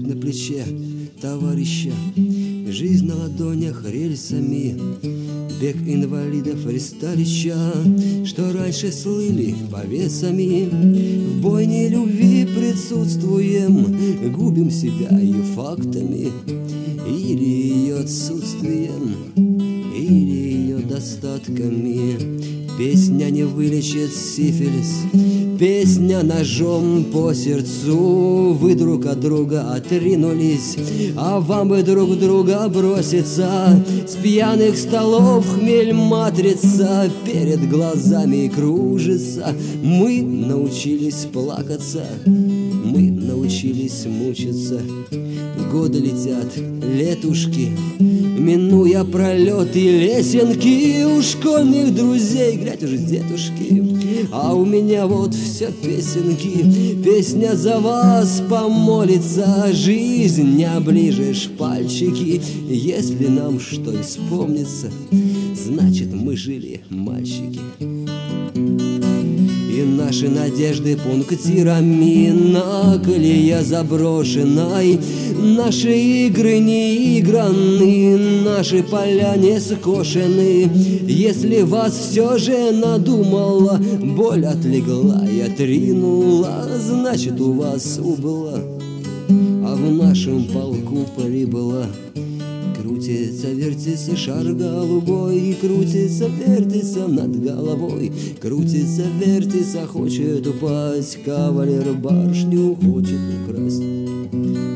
на плече товарища, жизнь на ладонях рельсами, бег инвалидов Ристалича, что раньше слыли повесами. В бойне любви присутствуем, губим себя ее фактами, или ее отсутствием, или ее достатками. Песня не вылечит сифилис, песня ножом по сердцу. Вы друг от друга отринулись, а вам бы друг друга броситься. С пьяных столов хмель матрица перед глазами кружится. Мы научились плакаться, мы научились мучиться. Годы летят, летушки, минуя пролеты лесенки. У школьных друзей, глядь уже дедушки, а у меня вот все песенки. Песня за вас помолится, жизнь не оближешь пальчики. Если нам что и вспомнится, значит мы жили, мальчики. И наши надежды пунктирами на колее заброшенной. Наши игры не играны, наши поля не скошены. Если вас все же надумала, боль отлегла и отринула, значит у вас убыла, а в нашем полку прибыла. Крутится, вертится шар голубой, крутится, вертится над головой. Крутится, вертится, хочет упасть, кавалер башню хочет украсть.